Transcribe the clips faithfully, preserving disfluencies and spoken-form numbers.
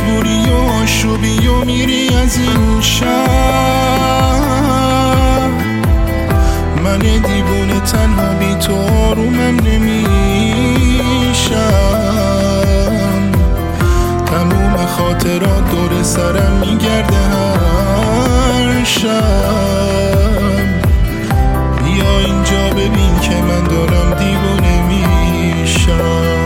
مجبوری و آشوبی و میری از این شهر. من دیوونه تنها بی تو آرومم نمیشم. تموم خاطرات دور سرم میگرده هر شب. بیا اینجا ببین که من دارم دیوونه میشم.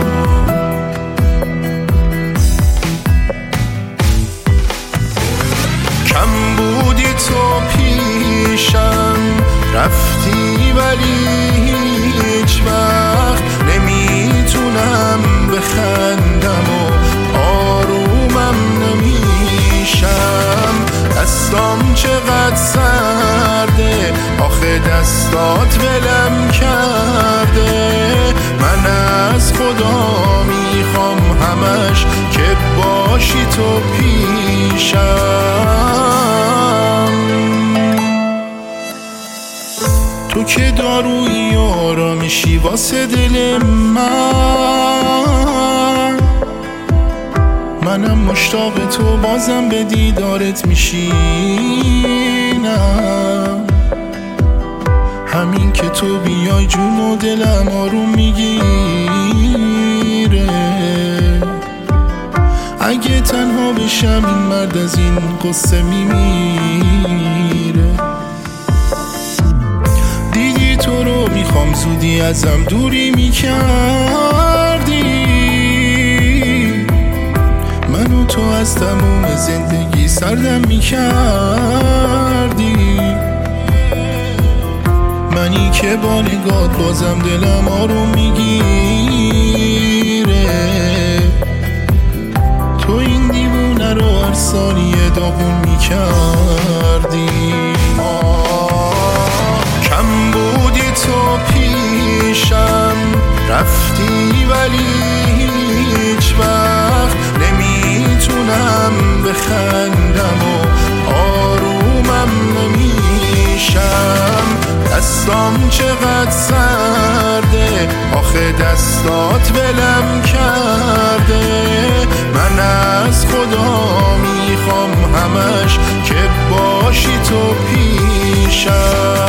کم بودی تو پیشم، رفتی ولی هیچ وقت نمیتونم بخندم و آرومم نمیشم. دستام چقدر سرده، آخه دستات ولم کرده. من از خدا میخوام همش که باشی تو پیشم. تو که دارویی و آرامشی واسه دل من. منم مشتاق تو بازم به دیدارت میشینم. همین که تو بیای جون و دلم آروم میگیره. اگه تنها بشم این مرد از این قصه میمیره. دیدی تو رو میخوام زودی ازم دوری میکردی. منو تو از تموم زندگی سردم میکردی. منی که با نگات بازم دلم آروم میگیره. تو این دیوونه رو هر ثانیه داغون میکردی. کم بودی تو پیشم، رفتی ولی هیچ وقت نمیتونم بخندم و آرومم نمیشم. دستام چقدر سرده، آخه دستات ولم کرده. من از خدا میخوام همش که باشی تو پیشم.